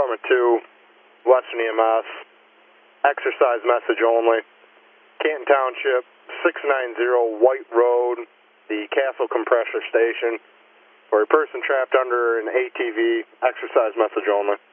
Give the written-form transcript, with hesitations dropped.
Department 2, Western EMS, exercise message only, Canton Township, 690 White Road, the Castle Compressor Station, for a person trapped under an ATV, exercise message only.